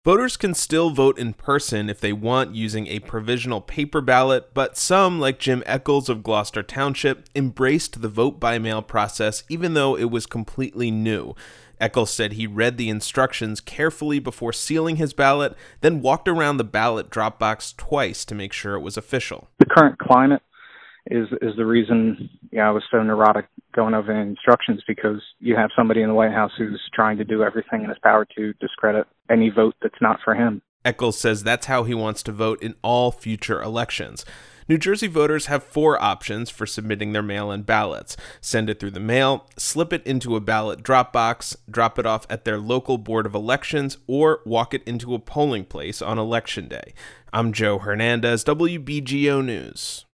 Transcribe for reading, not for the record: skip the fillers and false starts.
Voters can still vote in person if they want using a provisional paper ballot, but some, like Jim Eccles of Gloucester Township, embraced the vote by mail process even though it was completely new. Eccles said he read the instructions carefully before sealing his ballot, then walked around the ballot drop box twice to make sure it was official. The current climate is the reason I was so neurotic going over the instructions, because you have somebody in the White House who's trying to do everything in his power to discredit any vote that's not for him. Eccles says that's how he wants to vote in all future elections. New Jersey voters have 4 options for submitting their mail-in ballots: send it through the mail, slip it into a ballot drop box, drop it off at their local board of elections, or walk it into a polling place on Election Day. I'm Joe Hernandez, WBGO News.